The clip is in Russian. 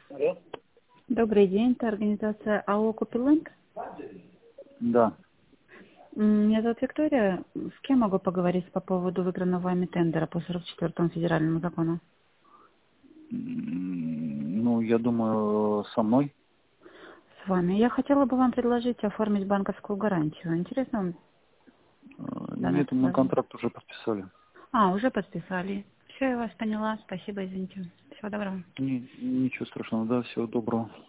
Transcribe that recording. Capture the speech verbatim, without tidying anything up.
Алло? Добрый день, это организация АО «Купиленд». Да. М, Меня зовут Виктория. С кем могу поговорить по поводу выигранного вами тендера по сорок четвёртому федеральному закону? М, Ну, я думаю, со мной. С вами. Я хотела бы вам предложить оформить банковскую гарантию. Интересно вам Э, данное Нет, мы предложение? контракт уже подписали. А, уже подписали. Все, я вас поняла. Спасибо, извините. Всего доброго. Ни- Ничего страшного, да, всего доброго.